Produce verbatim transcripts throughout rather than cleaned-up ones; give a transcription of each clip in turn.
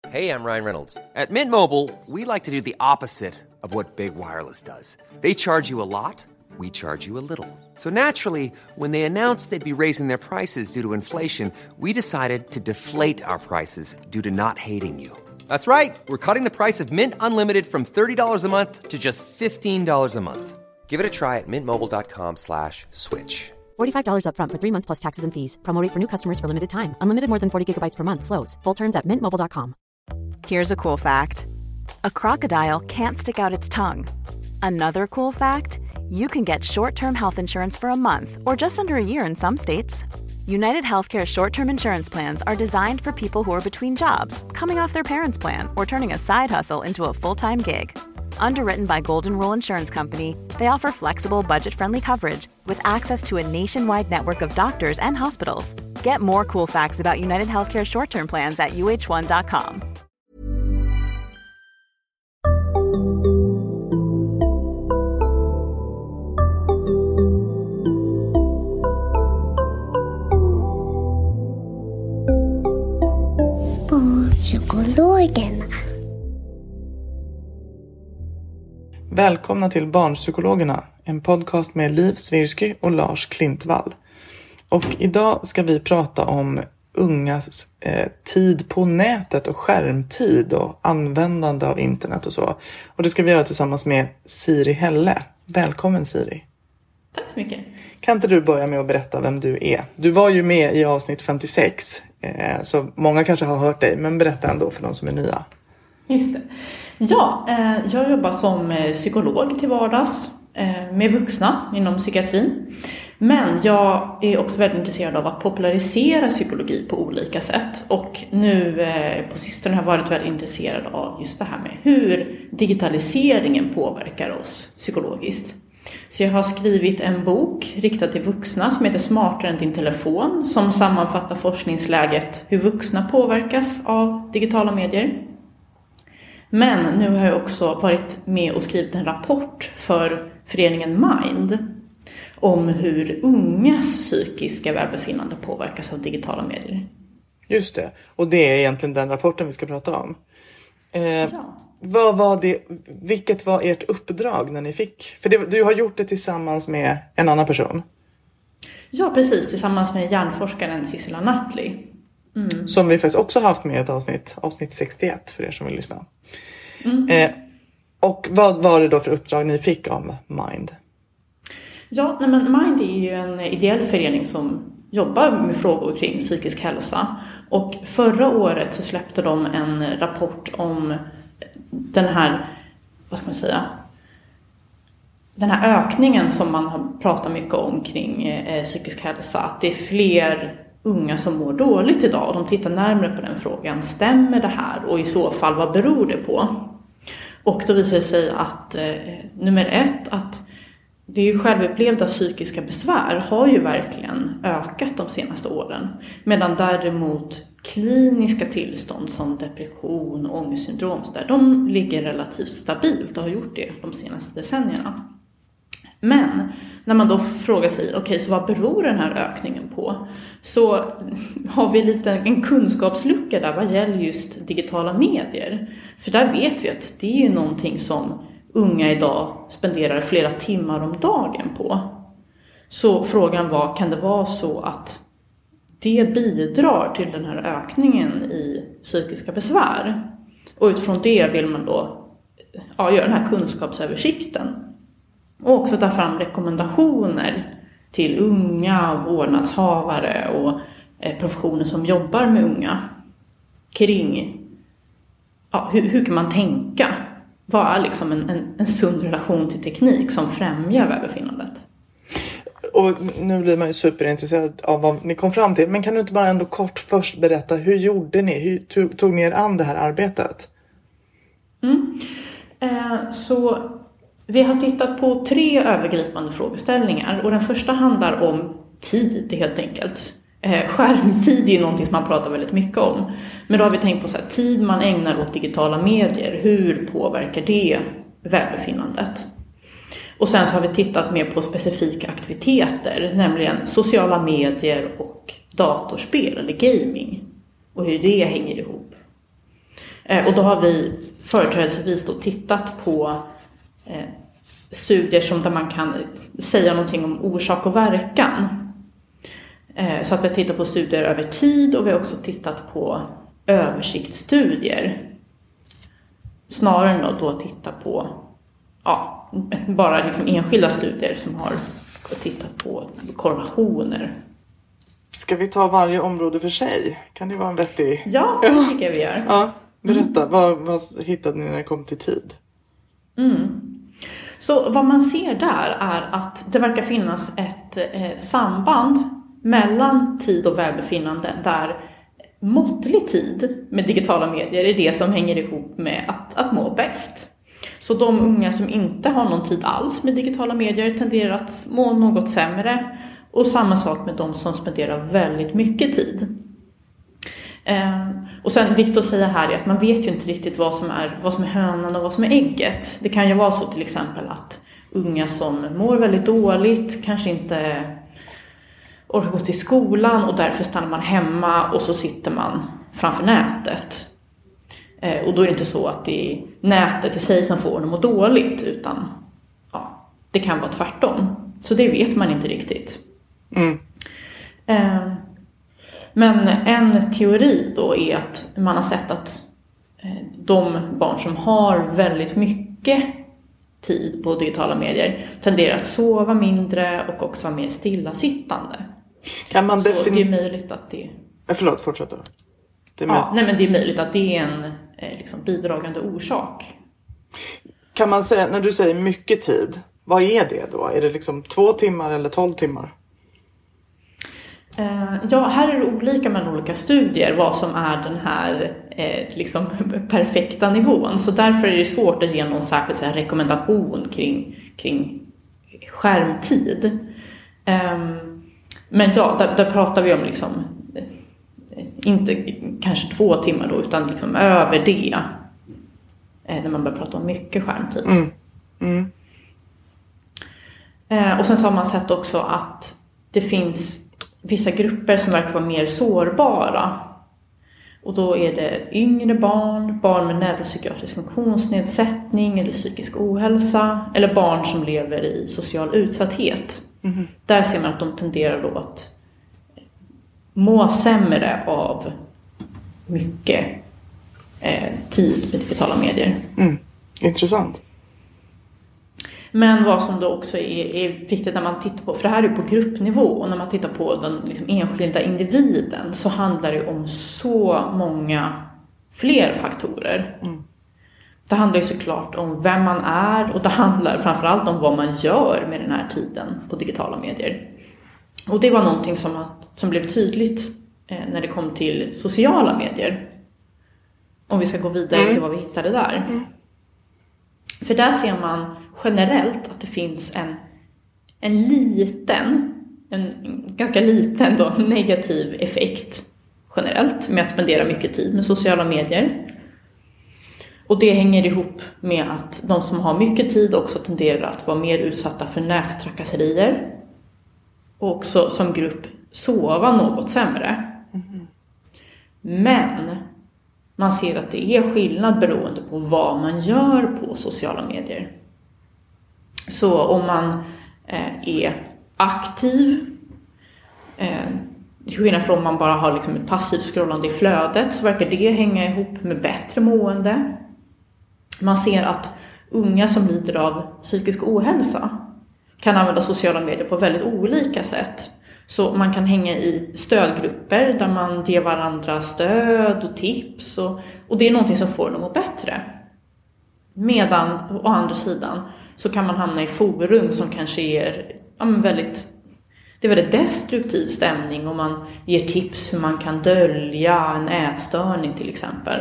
Hey, I'm Ryan Reynolds. At Mint Mobile, we like to do the opposite of what Big Wireless does. They charge you a lot, we charge you a little. So naturally, when they announced they'd be raising their prices due to inflation, we decided to deflate our prices due to not hating you. That's right. We're cutting the price of Mint Unlimited from thirty dollars a month to just fifteen dollars a month. Give it a try at mintmobile.com slash switch. forty-five dollars up front for three months plus taxes and fees. Promo rate for new customers for limited time. Unlimited more than forty gigabytes per month slows. Full terms at mint mobile dot com. Here's a cool fact. A crocodile can't stick out its tongue. Another cool fact, you can get short-term health insurance for a month or just under a year in some states. United Healthcare short-term insurance plans are designed for people who are between jobs, coming off their parents' plan, or turning a side hustle into a full-time gig. Underwritten by Golden Rule Insurance Company, they offer flexible, budget-friendly coverage with access to a nationwide network of doctors and hospitals. Get more cool facts about United Healthcare short-term plans at u h one dot com. Barnpsykologerna. Välkomna till Barnpsykologerna, en podcast med Liv Svirsky och Lars Klintvall. Och idag ska vi prata om ungas eh, tid på nätet och skärmtid och användande av internet och så. Och det ska vi göra tillsammans med Siri Helle. Välkommen Siri. Tack så mycket. Kan inte du börja med att berätta vem du är? Du var ju med i avsnitt femtiosex, eh, så många kanske har hört dig, men berätta ändå för de som är nya. Just det. Ja, eh, jag jobbar som psykolog till vardags eh, med vuxna inom psykiatrin. Men jag är också väldigt intresserad av att popularisera psykologi på olika sätt. Och nu eh, på sistone har jag varit väldigt intresserad av just det här med hur digitaliseringen påverkar oss psykologiskt. Så jag har skrivit en bok riktad till vuxna som heter Smartare än din telefon, som sammanfattar forskningsläget hur vuxna påverkas av digitala medier. Men nu har jag också varit med och skrivit en rapport för föreningen Mind om hur ungas psykiska välbefinnande påverkas av digitala medier. Just det, och det är egentligen den rapporten vi ska prata om. Eh, ja. vad var det, vilket var ert uppdrag när ni fick? För det, du har gjort det tillsammans med en annan person. Ja, precis. Tillsammans med hjärnforskaren Sissela Nattli. Mm. Som vi faktiskt också haft med i ett avsnitt, avsnitt sextioett för er som vill lyssna. Mm. Eh, och vad var det då för uppdrag ni fick av Mind? Ja, nej men Mind är ju en ideell förening som jobbar med frågor kring psykisk hälsa. Och förra året så släppte de en rapport om den här, vad ska man säga, den här ökningen som man har pratat mycket om kring eh, psykisk hälsa. Att det är fler unga som mår dåligt idag, och de tittar närmare på den frågan. Stämmer det här? Och i så fall, vad beror det på? Och då visar det sig att eh, nummer ett, att det är ju självupplevda psykiska besvär har ju verkligen ökat de senaste åren. Medan däremot kliniska tillstånd som depression och ångestsyndrom, så där, de ligger relativt stabilt och har gjort det de senaste decennierna. Men när man då frågar sig, okej, okay, så vad beror den här ökningen på? Så har vi lite en kunskapslucka där vad gäller just digitala medier. För där vet vi att det är ju någonting som unga idag spenderar flera timmar om dagen på. Så frågan var, kan det vara så att det bidrar till den här ökningen i psykiska besvär? Och utifrån det vill man då ja, göra den här kunskapsöversikten. Och också ta fram rekommendationer till unga, vårdnadshavare och professioner som jobbar med unga kring ja, hur, hur kan man tänka? Vad är liksom en, en, en sund relation till teknik som främjar välbefinnandet? Och nu blir man ju superintresserad av vad ni kom fram till. Men kan du inte bara ändå kort först berätta, hur gjorde ni? Hur tog, tog ni er an det här arbetet? Mm. Eh, så vi har tittat på tre övergripande frågeställningar. Och den första handlar om tid helt enkelt. Eh, skärmtid är någonting som man pratar väldigt mycket om. Men då har vi tänkt på så här, tid man ägnar åt digitala medier. Hur påverkar det välbefinnandet? Och sen så har vi tittat mer på specifika aktiviteter. Nämligen sociala medier och datorspel eller gaming. Och hur det hänger ihop. Och då har vi företrädesvis då tittat på eh, studier som där man kan säga någonting om orsak och verkan. Eh, så att vi har tittat på studier över tid och vi har också tittat på översiktsstudier. Snarare än att då titta på ja, bara liksom enskilda studier som har tittat på korrelationer. Ska vi ta varje område för sig? Kan det vara en vettig... Ja, det tycker jag vi gör. Ja, berätta. Mm. Vad, vad hittade ni när det kom till tid? Mm. Så vad man ser där är att det verkar finnas ett eh, samband mellan tid och välbefinnande där måttlig tid med digitala medier är det som hänger ihop med att, att må bäst. Så de unga som inte har någon tid alls med digitala medier tenderar att må något sämre. Och samma sak med de som spenderar väldigt mycket tid. Eh, och sen viktigt att säga här är att man vet ju inte riktigt vad som är, vad som är hönan och vad som är ägget. Det kan ju vara så till exempel att unga som mår väldigt dåligt kanske inte orkar gå till skolan och därför stannar man hemma och så sitter man framför nätet. Eh, och då är det inte så att det är nätet i sig som får en att må dåligt utan ja, det kan vara tvärtom. Så det vet man inte riktigt. Mm. Eh, men en teori då är att man har sett att eh, de barn som har väldigt mycket tid på digitala medier tenderar att sova mindre och också vara mer stillasittande. Kan man Så defini- det är möjligt att det... Eh, förlåt, fortsätt då. Det är ja, nej, men det är möjligt att det är en eh, liksom, bidragande orsak. Kan man säga, när du säger mycket tid, vad är det då? Är det liksom två timmar eller tolv timmar? Uh, ja, här är det olika mellan olika studier vad som är den här eh, liksom, perfekta nivån. Så därför är det svårt att ge någon särskild så här, rekommendation kring, kring skärmtid. Um, men ja, där, där pratar vi om liksom, eh, inte kanske två timmar då, utan liksom över det. Eh, när man börjar prata om mycket skärmtid. Mm. Mm. Uh, och sen så har man sett också att det finns vissa grupper som verkar vara mer sårbara. Och då är det yngre barn, barn med neuropsykiatrisk funktionsnedsättning eller psykisk ohälsa. Eller barn som lever i social utsatthet. Mm. Där ser man att de tenderar då att må sämre av mycket eh, tid med digitala medier. Mm. Intressant. Men vad som då också är, är viktigt när man tittar på, för det här är på gruppnivå och när man tittar på den liksom enskilda individen så handlar det om så många fler faktorer. Mm. Det handlar ju såklart om vem man är och det handlar framförallt om vad man gör med den här tiden på digitala medier. Och det var någonting som, som blev tydligt eh, när det kom till sociala medier. Om vi ska gå vidare mm. till vad vi hittade där. Mm. För där ser man generellt att det finns en, en liten, en ganska liten då, negativ effekt generellt med att spendera mycket tid med sociala medier. Och det hänger ihop med att de som har mycket tid också tenderar att vara mer utsatta för nättrakasserier. Och också som grupp sova något sämre. Mm. Men man ser att det är skillnad beroende på vad man gör på sociala medier. Så om man eh, är aktiv, eh, till skillnad från om man bara har liksom ett passivt scrollande i flödet, så verkar det hänga ihop med bättre mående. Man ser att unga som lider av psykisk ohälsa kan använda sociala medier på väldigt olika sätt. Så man kan hänga i stödgrupper där man ger varandra stöd och tips. Och, och det är någonting som får dem att må bättre. Medan å andra sidan så kan man hamna i forum som kanske är ja, men väldigt, det är väldigt destruktiv stämning. Och man ger tips hur man kan dölja en ätstörning till exempel.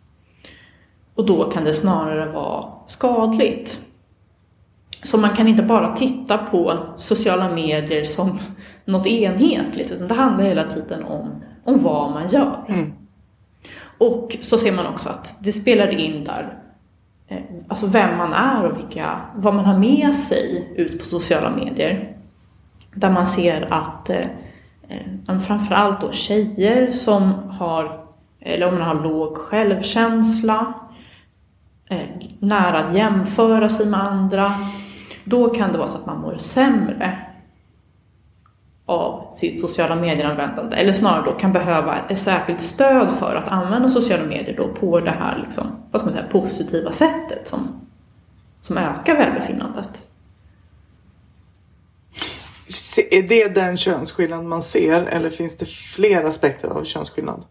Och då kan det snarare vara skadligt. Så man kan inte bara titta på sociala medier som något enhetligt, utan det handlar hela tiden om, om vad man gör. Mm. Och så ser man också att det spelar in där, eh, alltså vem man är och vilka, vad man har med sig ut på sociala medier. Där man ser att eh, framförallt då tjejer som har eller om man har låg självkänsla, eh, nära att jämföra sig med andra, då kan det vara så att man mår sämre av sitt sociala medieanvändande, eller snarare då kan behöva ett särskilt stöd för att använda sociala medier då på det här liksom, vad ska man säga, positiva sättet som, som ökar välbefinnandet. Är det den könsskillnad man ser, eller finns det fler aspekter av könsskillnad?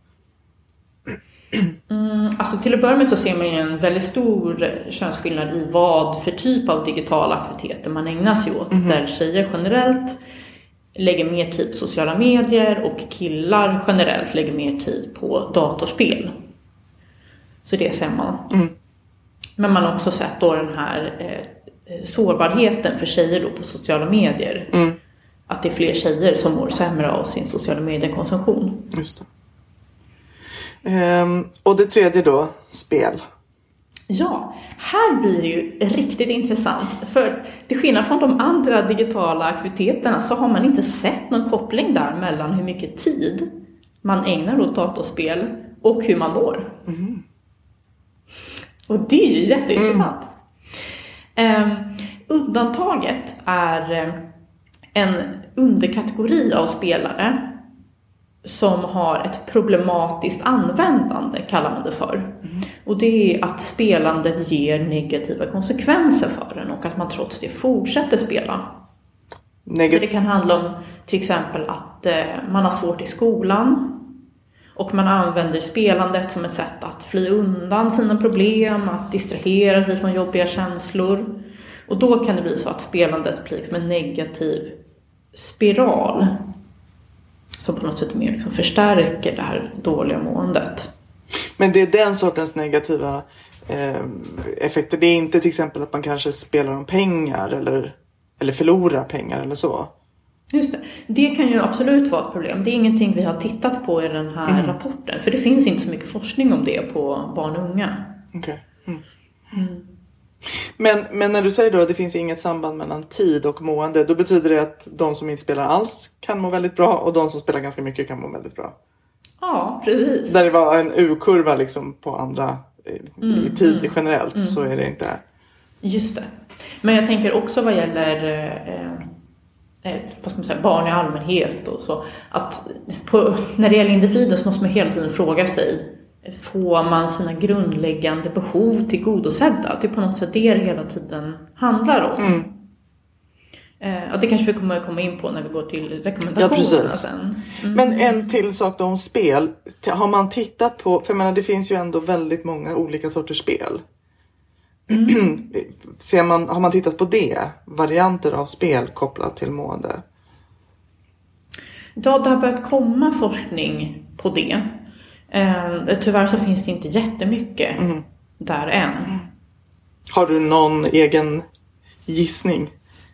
Mm, alltså till att börja med så ser man ju en väldigt stor könsskillnad i vad för typ av digitala aktiviteter man ägnar sig åt. Mm-hmm. Där tjejer generellt lägger mer tid på sociala medier och killar generellt lägger mer tid på datorspel. Så det ser man. Mm. Men man har också sett då den här eh, sårbarheten för tjejer då på sociala medier. Mm. Att det är fler tjejer som mår sämre av sin sociala mediekonsumtion. Just det. Um, och det tredje då, spel. Ja, här blir det ju riktigt intressant. För till skillnad från de andra digitala aktiviteterna så har man inte sett någon koppling där mellan hur mycket tid man ägnar åt datorspel och hur man mår. Mm. Och det är ju jätteintressant. Mm. Um, undantaget är en underkategori av spelare som har ett problematiskt användande, kallar man det för. Mm. Och det är att spelandet ger negativa konsekvenser för en och att man trots det fortsätter spela. Neg- Så det kan handla om till exempel att eh, man har svårt i skolan och man använder spelandet som ett sätt att fly undan sina problem, att distrahera sig från jobbiga känslor. Och då kan det bli så att spelandet blir liksom en negativ spiral som på något sätt mer liksom förstärker det här dåliga måendet. Men det är den sortens negativa eh, effekter. Det är inte till exempel att man kanske spelar om pengar eller, eller förlorar pengar eller så. Just det. Det kan ju absolut vara ett problem. Det är ingenting vi har tittat på i den här mm. rapporten. För det finns inte så mycket forskning om det på barn och unga. Okej. Okay. Mm. Mm. Men, men när du säger då att det finns inget samband mellan tid och mående, då betyder det att de som inte spelar alls kan må väldigt bra och de som spelar ganska mycket kan må väldigt bra? Ja, precis. Där det var en U-kurva liksom på andra mm, i tid mm, generellt mm. så är det inte. Just det. Men jag tänker också vad gäller eh, eh, vad ska man säga, barn i allmänhet och så, att på, när det gäller individen så måste man hela tiden fråga sig, får man sina grundläggande behov tillgodosedda? Det är på något sätt det det hela tiden handlar om. Mm. Eh, och det kanske vi kommer komma in på när vi går till rekommendationerna. Ja, precis. Sen. Mm. Men en till sak då om spel. Har man tittat på, för jag menar det finns ju ändå väldigt många olika sorters spel. Mm. Ser man, har man tittat på det? Varianter av spel kopplat till mående? Ja, det har börjat komma forskning på det. Eh, tyvärr så finns det inte jättemycket mm. där än. Mm. Har du någon egen gissning?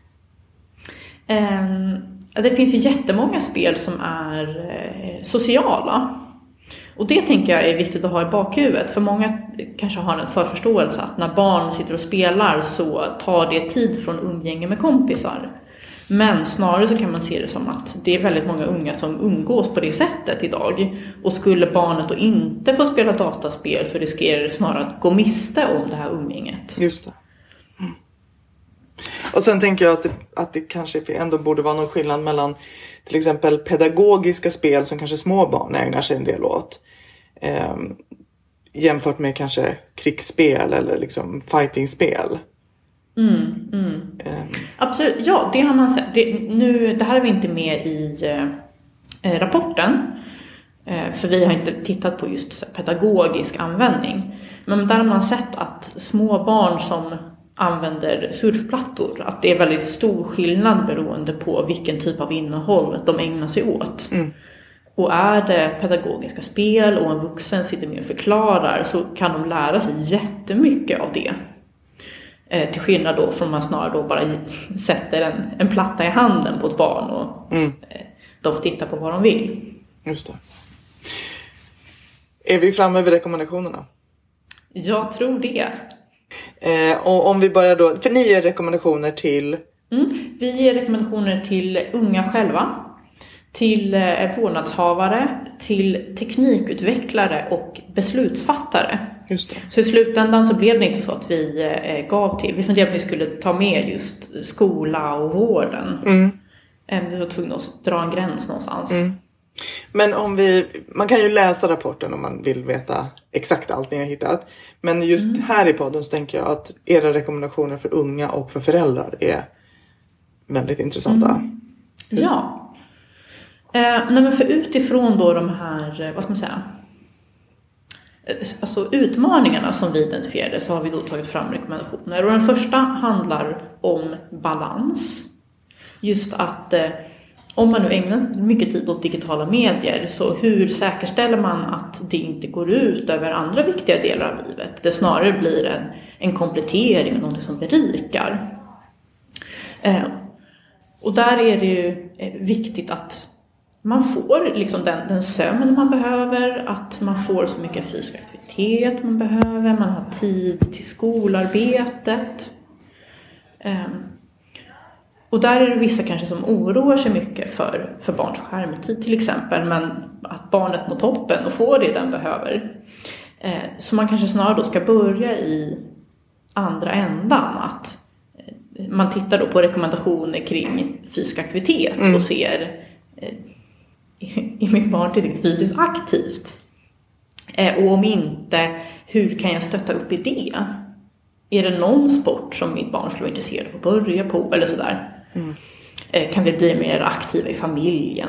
Eh, det finns ju jättemånga spel som är eh, sociala. Och det tänker jag är viktigt att ha i bakhuvudet. För många kanske har en förförståelse att när barn sitter och spelar så tar det tid från umgänge med kompisar. Men snarare så kan man se det som att det är väldigt många unga som umgås på det sättet idag. Och skulle barnet då inte få spela dataspel så riskerar det snarare att gå miste om det här umgänget. Just det. Mm. Och sen tänker jag att det, att det kanske ändå borde vara någon skillnad mellan till exempel pedagogiska spel som kanske små barn ägnar sig en del åt. Eh, jämfört med kanske krigsspel eller liksom fightingspel. Mm, mm. Um. Absolut, ja det har man sett. Det, nu, det här är vi inte med i eh, rapporten. Eh, för vi har inte tittat på just pedagogisk användning. Men där har man sett att små barn som använder surfplattor, att det är väldigt stor skillnad beroende på vilken typ av innehåll de ägnar sig åt. Mm. Och är det pedagogiska spel och en vuxen sitter med och förklarar så kan de lära sig jättemycket av det. Eh, till skillnad då från man snarare då bara sätter en, en platta i handen på ett barn och mm. eh, de får titta på vad de vill. Just det. Är vi framme vid rekommendationerna? Jag tror det. Eh, och om vi börjar då, för ni ger rekommendationer till? Mm, vi ger rekommendationer till unga själva. till eh, vårdnadshavare, till teknikutvecklare och beslutsfattare. Just det. Så i slutändan så blev det inte så att vi eh, gav till. Vi funderade på att vi skulle ta med just skola och vården. Mm. Eh, vi var tvungna att dra en gräns någonstans. Mm. Men om vi, man kan ju läsa rapporten om man vill veta exakt allt ni har hittat. Men just mm. här i podden så tänker jag att era rekommendationer för unga och för föräldrar är väldigt intressanta. Mm. Ja. Eh, men för utifrån då de här, vad ska man säga, alltså utmaningarna som vi identifierade, så har vi då tagit fram rekommendationer. Och den första handlar om balans. Just att eh, om man nu ägnar mycket tid åt digitala medier, så hur säkerställer man att det inte går ut över andra viktiga delar av livet? Det snarare blir en, en komplettering, något som berikar. Eh, och där är det ju viktigt att man får liksom den, den sömn man behöver, att man får så mycket fysisk aktivitet man behöver, man har tid till skolarbetet. Um, och där är det vissa kanske som oroar sig mycket för, för barns skärmtid till exempel, men att barnet når toppen och får det den behöver. Uh, så man kanske snarare då ska börja i andra ändan, att uh, man tittar då på rekommendationer kring fysisk aktivitet mm. och ser uh, i mitt barn tillräckligt fysiskt aktivt? Eh, och om inte, hur kan jag stötta upp i det? Är det någon sport som mitt barn skulle vara intresserad av att börja på? Eller sådär. Mm. Eh, kan vi bli mer aktiva i familjen?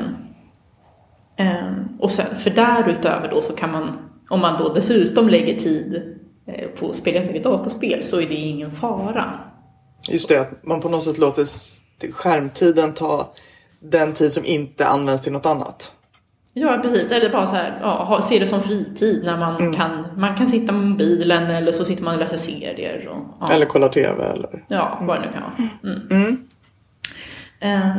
Eh, och sen, för därutöver då så kan man, om man då dessutom lägger tid eh, på att spela mycket dataspel, så är det ingen fara. Just det, att man på något sätt låter skärmtiden ta den tid som inte används till något annat. Ja, precis. Eller bara så här, ja, se det som fritid när man, mm. kan, man kan sitta med mobilen, eller så sitter man och läser serier. Och, ja. Eller kollar tv. Eller... Ja, vad det nu kan vara. Mm. Mm. Eh,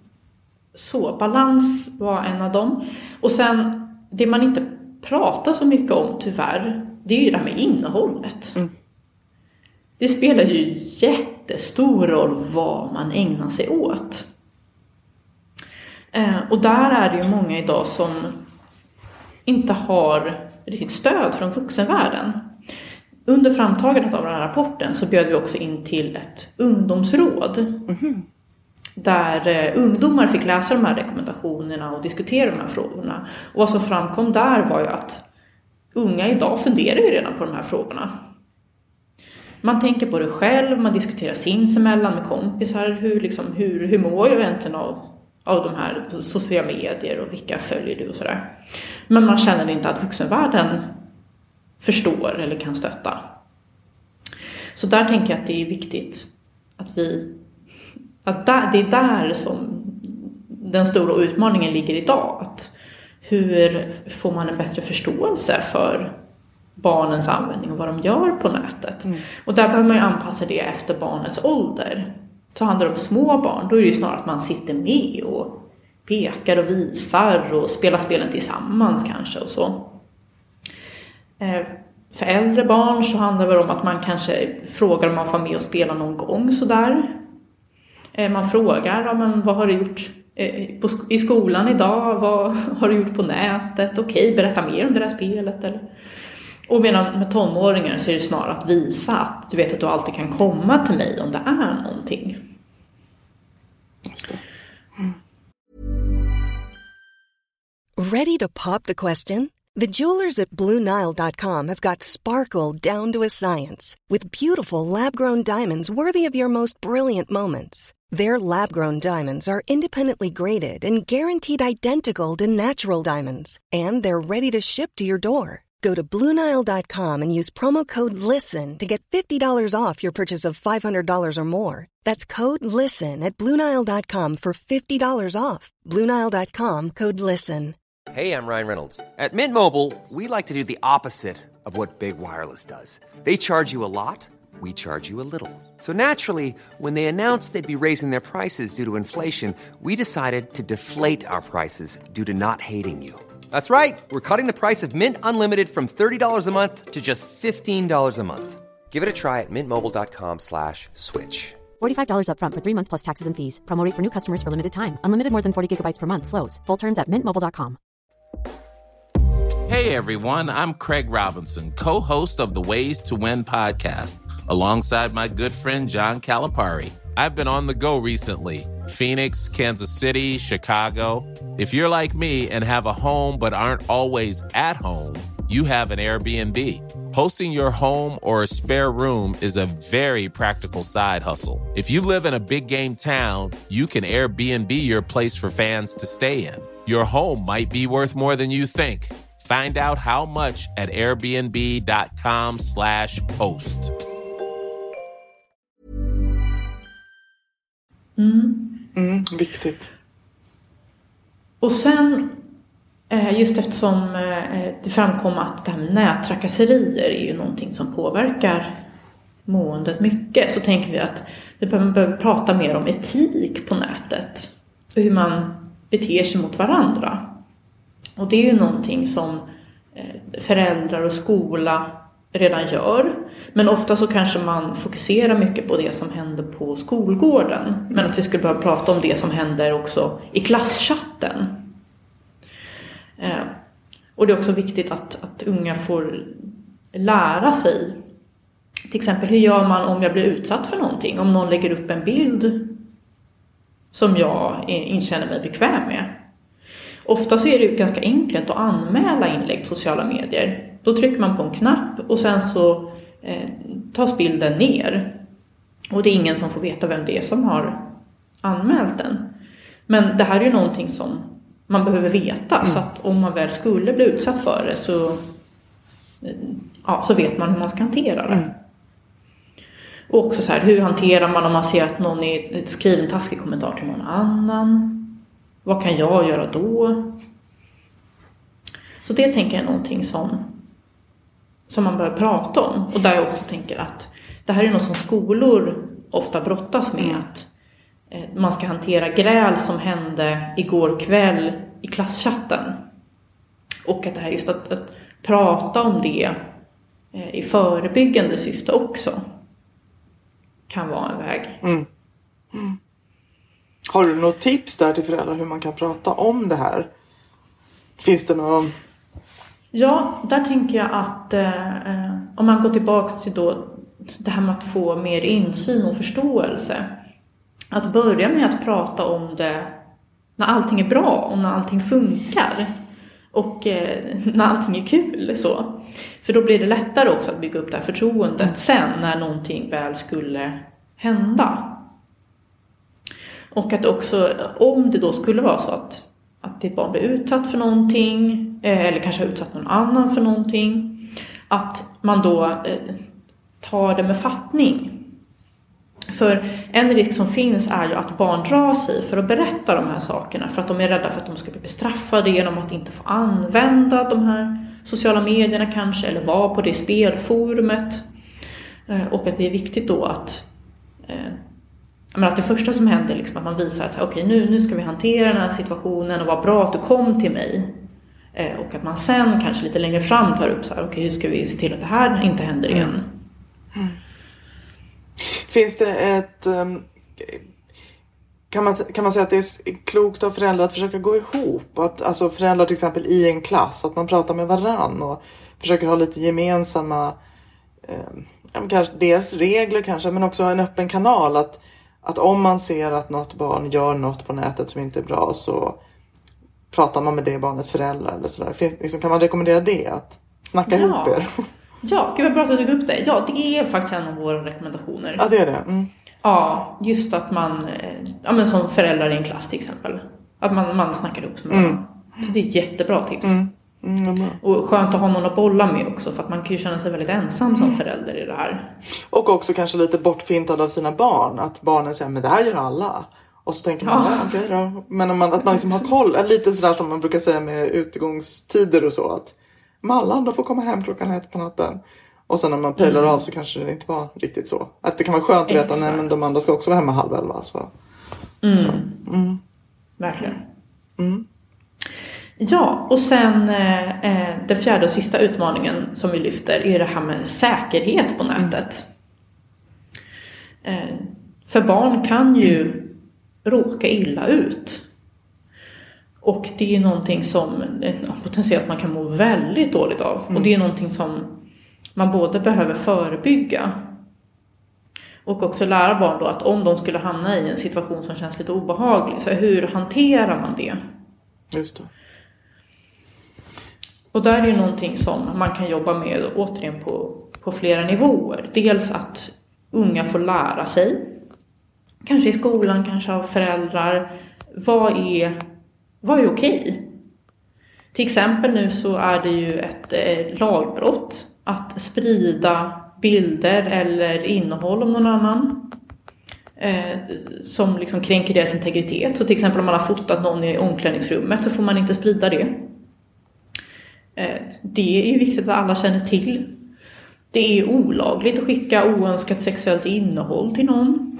så, balans var en av dem. Och sen, det man inte pratar så mycket om tyvärr, det är ju det här med innehållet. Mm. Det spelar ju jättestor roll vad man ägnar sig åt. Eh, och där är det ju många idag som inte har riktigt stöd från vuxenvärlden. Under framtagandet av den här rapporten så bjöd vi också in till ett ungdomsråd. Mm-hmm. Där eh, ungdomar fick läsa de här rekommendationerna och diskutera de här frågorna. Och vad som framkom där var ju att unga idag funderar ju redan på de här frågorna. Man tänker på det själv, man diskuterar sinsemellan med kompisar. Hur, liksom, hur, hur mår jag egentligen av, av de här sociala medier och vilka följer du och sådär. Men man känner inte att vuxenvärlden förstår eller kan stötta. Så där tänker jag att det är viktigt att vi... Att där, det är där som den stora utmaningen ligger idag. Att hur får man en bättre förståelse för barnens användning och vad de gör på nätet. Mm. Och där behöver man ju anpassa det efter barnets ålder. Så handlar det om små barn, då är det ju snarare att man sitter med och pekar och visar och spelar spelen tillsammans kanske och så. För äldre barn så handlar det om att man kanske frågar om man får med och spela någon gång sådär. Man frågar, ja, men vad har du gjort i skolan idag? Vad har du gjort på nätet? Okej, berätta mer om det där spelet. Eller? Och medan med tonåringar så är det snarare att visa att du vet att du alltid kan komma till mig om det är någonting. Just det. Mm. Ready to pop the question? The jewelers at Blue Nile dot com have got sparkle down to a science with beautiful lab-grown diamonds worthy of your most brilliant moments. Their lab-grown diamonds are independently graded and guaranteed identical to natural diamonds, and they're ready to ship to your door. Go to Blue Nile dot com and use promo code LISTEN to get fifty dollars off your purchase of five hundred dollars or more. That's code LISTEN at Blue Nile dot com for fifty dollars off. Blue Nile dot com, code LISTEN. Hey, I'm Ryan Reynolds. At Mint Mobile, we like to do the opposite of what Big Wireless does. They charge you a lot, we charge you a little. So naturally, when they announced they'd be raising their prices due to inflation, we decided to deflate our prices due to not hating you. That's right. We're cutting the price of Mint Unlimited from thirty dollars a month to just fifteen dollars a month. Give it a try at mintmobile.com slash switch. forty-five dollars up front for three months plus taxes and fees. Promo rate for new customers for limited time. Unlimited more than forty gigabytes per month slows. Full terms at mint mobile dot com. Hey everyone, I'm Craig Robinson, co-host of the Ways to Win podcast, alongside my good friend John Calipari. I've been on the go recently. Phoenix, Kansas City, Chicago. If you're like me and have a home but aren't always at home, you have an Airbnb. Hosting your home or a spare room is a very practical side hustle. If you live in a big game town, you can Airbnb your place for fans to stay in. Your home might be worth more than you think. Find out how much at airbnb.com slash host. Mm. Mm, viktigt. Och sen, just eftersom det framkom att det här med nättrakasserier är ju någonting som påverkar måendet mycket, så tänker vi att vi behöver prata mer om etik på nätet och hur man beter sig mot varandra. Och det är ju någonting som föräldrar och skola redan gör. Men ofta så kanske man fokuserar mycket på det som händer på skolgården. Men att vi skulle behöva prata om det som händer också i klasschatten. Och det är också viktigt att, att unga får lära sig. Till exempel, hur gör man om jag blir utsatt för någonting? Om någon lägger upp en bild som jag inte känner mig bekväm med. Ofta så är det ju ganska enkelt att anmäla inlägg på sociala medier. Då trycker man på en knapp och sen så eh, tas bilden ner. Och det är ingen som får veta vem det är som har anmält den. Men det här är ju någonting som man behöver veta. Mm. Så att om man väl skulle bli utsatt för det så, eh, ja, så vet man hur man ska hantera det. Mm. Och också så här, hur hanterar man om man ser att någon är skriver en taskig kommentar till någon annan? Vad kan jag göra då? Så det tänker jag är någonting som, som man bör prata om. Och där jag också tänker att det här är något som skolor ofta brottas med. Mm. Att eh, man ska hantera gräl som hände igår kväll i klasschatten. Och att det här just att, att prata om det eh, i förebyggande syfte också kan vara en väg. Mm. Mm. Har du något tips där till föräldrar hur man kan prata om det här? Finns det någon? Ja, där tänker jag att eh, om man går tillbaka till då det här med att få mer insyn och förståelse. Att börja med att prata om det när allting är bra och när allting funkar. Och eh, när allting är kul. Så. För då blir det lättare också att bygga upp det här förtroendet sen när någonting väl skulle hända. Och att också, om det då skulle vara så att, att ditt barn blir utsatt för någonting, eh, eller kanske har utsatt någon annan för någonting, att man då eh, tar det med fattning. För en risk som finns är ju att barn drar sig för att berätta de här sakerna, för att de är rädda för att de ska bli bestraffade genom att inte få använda de här sociala medierna kanske, eller vara på det spelforumet. Eh, och att det är viktigt då att... Eh, Men att det första som händer är liksom att man visar att okej, nu, nu ska vi hantera den här situationen och vad bra att du kom till mig. Eh, och att man sen kanske lite längre fram tar upp så här, okej, hur ska vi se till att det här inte händer igen. Mm. Mm. Finns det ett... Um, kan, man, kan man säga att det är klokt av föräldrar att försöka gå ihop? Att, alltså föräldrar till exempel i en klass, att man pratar med varann och försöker ha lite gemensamma... Um, kanske dels regler kanske, men också en öppen kanal att... Att om man ser att något barn gör något på nätet som inte är bra, så pratar man med det barnets föräldrar eller sådär. Finns, liksom, kan man rekommendera det? Att snacka ja. ihop er? Ja, gud vad bra att du tog upp det. Ja, det är faktiskt en av våra rekommendationer. Ja, det är det. Mm. Ja, just att man, ja men som föräldrar i en klass till exempel. Att man, man snackar upp med mm. Så det är ett jättebra tips. Mm. Mm, och skönt att ha någon att bolla med också, för att man kan ju känna sig väldigt ensam som förälder i det här. Och också kanske lite bortfintad av sina barn, att barnen säger, men det här gör alla. Och så tänker man, ja. okej okay då. Men om man, att man liksom har koll, lite sådär som man brukar säga med utgångstider och så, att alla andra får komma hem klockan ett på natten. Och sen när man pejlar mm. av så kanske det inte var riktigt så. Att det kan vara skönt att veta, nej men de andra ska också vara hemma halv elva. Så. Mm. Så. Mm. Verkligen. Mm. Ja, och sen eh, den fjärde och sista utmaningen som vi lyfter är det här med säkerhet på nätet. Mm. Eh, För barn kan ju råka illa ut. Och det är någonting som potentiellt man kan må väldigt dåligt av. Mm. Och det är någonting som man både behöver förebygga. Och också lära barn då att om de skulle hamna i en situation som känns lite obehaglig. Så hur hanterar man det? Just det. Och där är det någonting som man kan jobba med återigen på, på flera nivåer. Dels att unga får lära sig. Kanske i skolan, kanske av föräldrar. Vad är, vad är okej? Till exempel nu så är det ju ett eh, lagbrott att sprida bilder eller innehåll om någon annan. Eh, som liksom kränker deras integritet. Så till exempel om man har fotat någon i omklädningsrummet så får man inte sprida det. Eh, det är ju viktigt att alla känner till. Det är olagligt att skicka oönskat sexuellt innehåll till någon.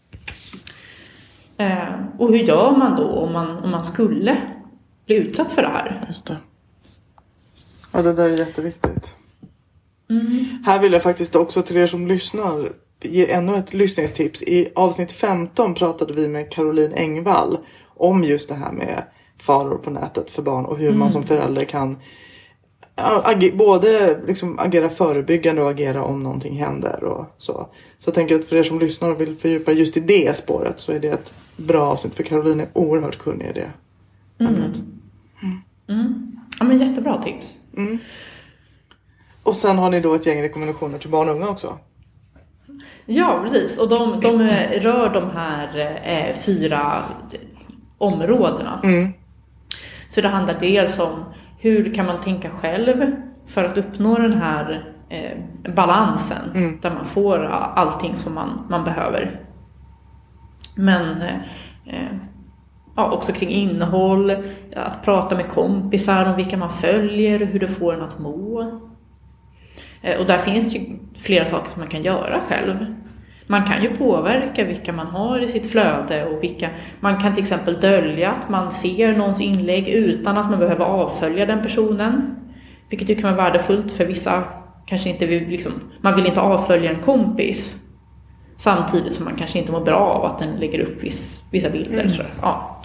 Eh, och hur gör man då om man, om man skulle bli utsatt för det här? Just det. Ja, det där är jätteviktigt. Mm. Här vill jag faktiskt också till er som lyssnar ge ännu ett lyssningstips. I avsnitt femton pratade vi med Caroline Engvall om just det här med faror på nätet för barn och hur mm. man som förälder kan ag- både liksom agera förebyggande och agera om någonting händer och så. Så jag tänker att för er som lyssnar och vill fördjupa just i det spåret så är det ett bra avsnitt, för Caroline är oerhört kunnig i det. Mm. Mm. Mm. Ja, men jättebra tips. Mm. Och sen har ni då ett gäng rekommendationer till barn och unga också. Ja, precis. Och de, de rör de här eh, fyra områdena. Mm. Så det handlar dels om hur kan man tänka själv för att uppnå den här eh, balansen. Mm. Där man får allting som man, man behöver. Men eh, ja, också kring innehåll. Att prata med kompisar om vilka man följer och hur det får en att må. Och där finns ju flera saker som man kan göra själv. Man kan ju påverka vilka man har i sitt flöde och vilka... Man kan till exempel dölja att man ser någons inlägg utan att man behöver avfölja den personen. Vilket ju kan vara värdefullt för vissa. Kanske inte vill, liksom, man vill inte avfölja en kompis. Samtidigt som man kanske inte mår bra av att den lägger upp viss, vissa bilder. Mm. Så, ja.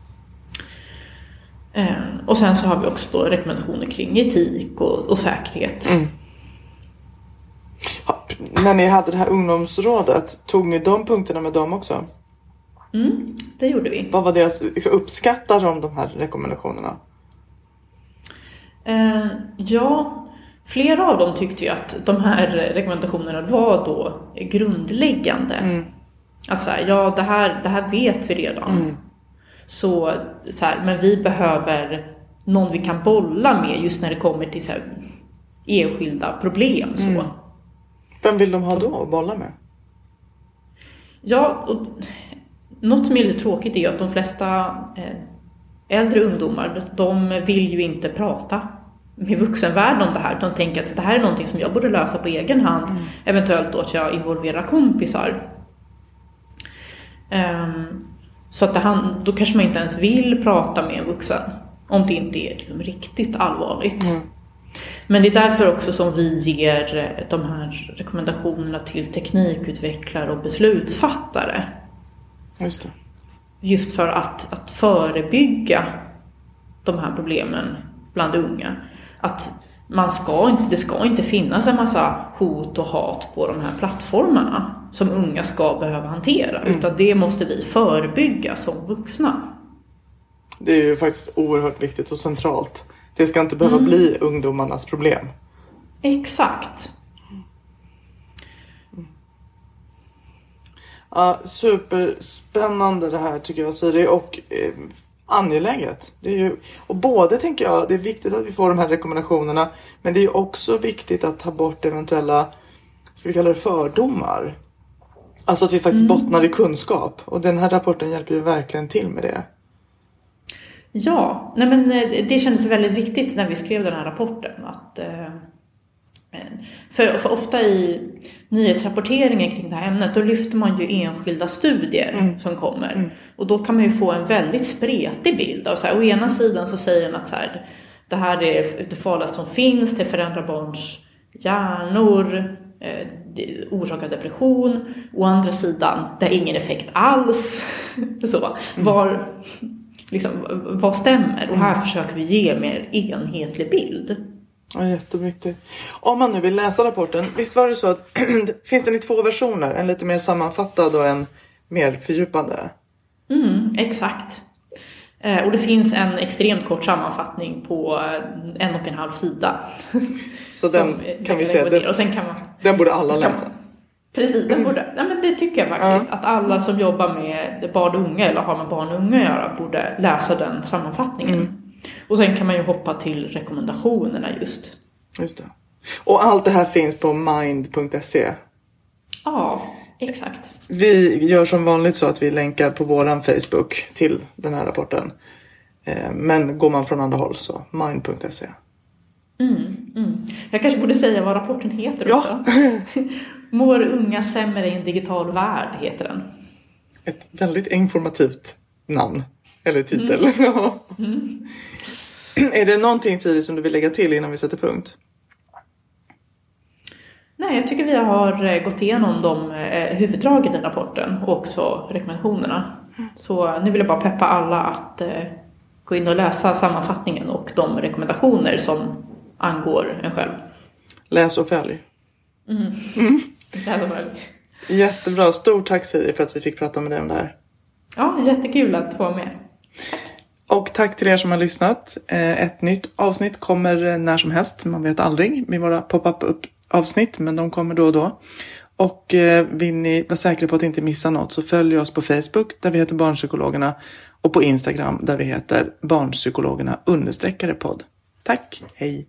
Och sen så har vi också då rekommendationer kring etik och, och säkerhet. Mm. När ni hade det här ungdomsrådet, tog ni de punkterna med dem också? Mm, det gjorde vi. Vad var deras, liksom, uppskattar de de här rekommendationerna? Eh, ja, flera av dem tyckte ju att de här rekommendationerna var då grundläggande. Mm. Alltså, ja, det här, det här vet vi redan. Mm. Så, så här, men vi behöver någon vi kan bolla med just när det kommer till så här, enskilda problem. Så. Mm. Vem vill de ha då att bolla med? Ja, och något som är lite tråkigt är att de flesta äldre ungdomar, de vill ju inte prata med vuxenvärlden om det här. De tänker att det här är någonting som jag borde lösa på egen hand. Mm. Eventuellt då att jag involverar kompisar. Um, så att det han, då kanske man inte ens vill prata med en vuxen. Om det inte är liksom riktigt allvarligt. Mm. Men det är därför också som vi ger de här rekommendationerna till teknikutvecklare och beslutsfattare. Just det. Just för att, att förebygga de här problemen bland unga. Att man ska inte, det ska inte finnas en massa hot och hat på de här plattformarna som unga ska behöva hantera. Mm. Utan det måste vi förebygga som vuxna. Det är ju faktiskt oerhört viktigt och centralt. Det ska inte behöva mm. bli ungdomarnas problem. Exakt. Mm. Ja, superspännande det här tycker jag, Siri, och eh, angeläget. Det är ju, och både tänker jag, det är viktigt att vi får de här rekommendationerna, men det är ju också viktigt att ta bort eventuella, ska vi kalla det fördomar. Alltså att vi faktiskt mm. bottnar i kunskap. Och den här rapporten hjälper ju verkligen till med det. Ja, nej men det kändes väldigt viktigt när vi skrev den här rapporten. Att, för, för ofta i nyhetsrapporteringen kring det här ämnet, då lyfter man ju enskilda studier mm. som kommer. Mm. Och då kan man ju få en väldigt spretig bild. Av så här, å ena sidan så säger den att så här, det här är det farligaste som finns, det förändrar barns hjärnor. eh, det orsakar depression. Å andra sidan, det har ingen effekt alls. Så, var, liksom, vad stämmer? Och här försöker vi ge en mer enhetlig bild. Ja, jätteviktigt. Om man nu vill läsa rapporten, visst var det så att finns den i två versioner? En lite mer sammanfattad och en mer fördjupande? Mm, exakt. Eh, och det finns en extremt kort sammanfattning på en och en halv sida. Så den kan vi se. Den, och sen kan man, den borde alla läsa. Man, precis, den borde, ja, men det tycker jag faktiskt. Ja. Att alla som jobbar med barn och unga eller har med barn och unga att göra borde läsa den sammanfattningen. Mm. Och sen kan man ju hoppa till rekommendationerna just. Just det. Och allt det här finns på mind punkt se. Ja, exakt. Vi gör som vanligt så att vi länkar på våran Facebook till den här rapporten. Men går man från andra håll så mind punkt se. Mm, mm. Jag kanske borde säga vad rapporten heter ja. också. Mår unga sämre i en digital värld heter den. Ett väldigt informativt namn. Eller titel. Mm. mm. Är det någonting tidigt som du vill lägga till innan vi sätter punkt? Nej, jag tycker vi har gått igenom de eh, huvuddragen i rapporten och också rekommendationerna. Så nu vill jag bara peppa alla att eh, gå in och läsa sammanfattningen och de rekommendationer som angår en själv. Läs och följ. Mm. Mm. Läs och följ. Jättebra. Stort tack Siri för att vi fick prata med dig om det här. Ja, jättekul att få vara med. Och tack till er som har lyssnat. Ett nytt avsnitt kommer när som helst. Man vet aldrig med våra pop-up avsnitt, men de kommer då och då. Och vill ni vara säkra på att inte missa något så följ oss på Facebook där vi heter Barnpsykologerna och på Instagram där vi heter Barnpsykologerna understreckare podd. Tack, hej!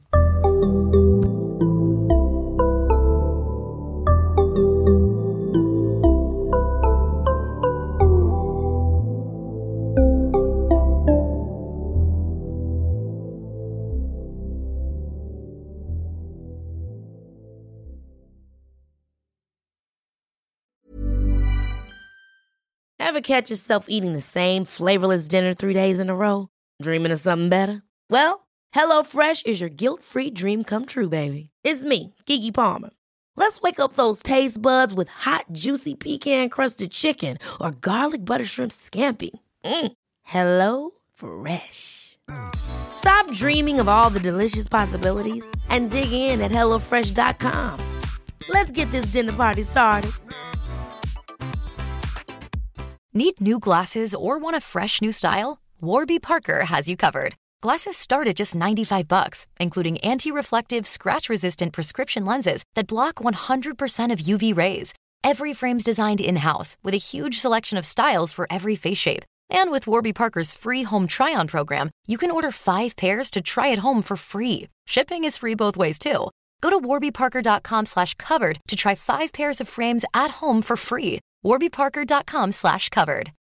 Ever catch yourself eating the same flavorless dinner three days in a row? Dreaming of something better? Well, HelloFresh is your guilt-free dream come true, baby. It's me, Keke Palmer. Let's wake up those taste buds with hot, juicy pecan-crusted chicken or garlic butter shrimp scampi. Mm. Hello Fresh. Stop dreaming of all the delicious possibilities and dig in at hello fresh dot com. Let's get this dinner party started. Need new glasses or want a fresh new style? Warby Parker has you covered. Glasses start at just ninety-five bucks, including anti-reflective, scratch-resistant prescription lenses that block one hundred percent of U V rays. Every frame's designed in-house with a huge selection of styles for every face shape. And with Warby Parker's free home try-on program, you can order five pairs to try at home for free. Shipping is free both ways, too. Go to warby parker dot com slash covered to try five pairs of frames at home for free. warby parker dot com slash covered.